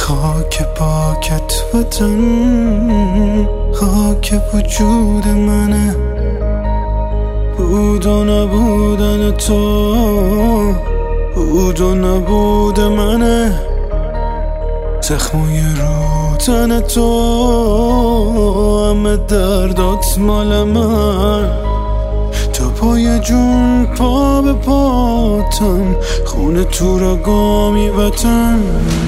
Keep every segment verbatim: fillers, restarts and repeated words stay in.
خاک پاکت وطن خاک وجود منه، بود و نبودن تو بود و نبود منه، زخمای رو تن تو همه دردات مال من، تو پای جون پا به پاتم خونه تو را گامی وطن.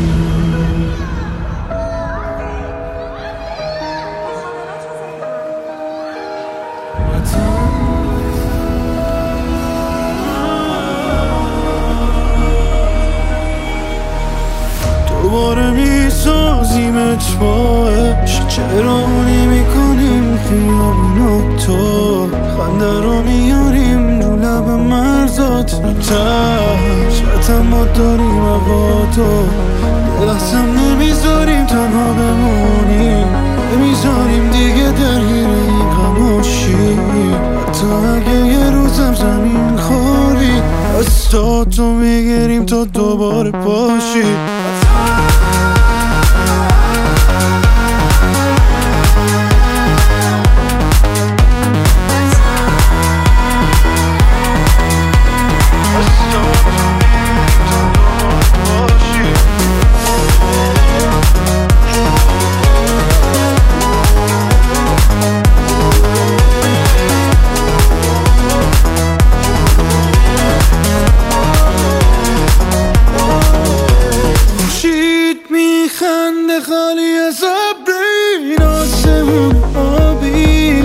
دوباره میسازیمت با عشق، چرا نمیکنیم خیابونا تو، خنده رو میاریم رو لب مرزات، تشت ما داریم هوا تو، یه لحظه نمیذاریم تنها بمونیم، نمیذاریم دیگه درگیر این غماشی، حتی اگه یه روزم زمین خوری دستاتو میگیریم تا دوباره پاشی. خنده خالی از ابری، آسمون آبی،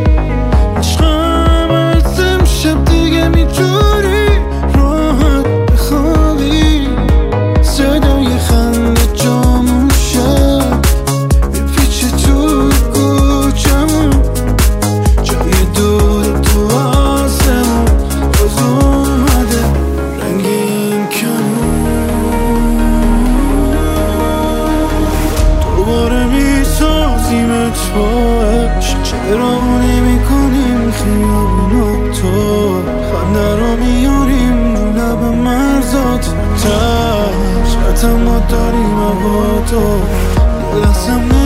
عشقم از امشب دیگه میتونی راحت بخوابی، صدای خنده جامون شد میپیچه تو کوچمون، جای دور تو آسمون باز اومده رنگین کنون، دوباره میسازیمت با عشق، چرا نمیکنیم خیابونا تو، خنده رو میاریم رو لب مرزات، تشت ما داریم هوا تو، یه لحظه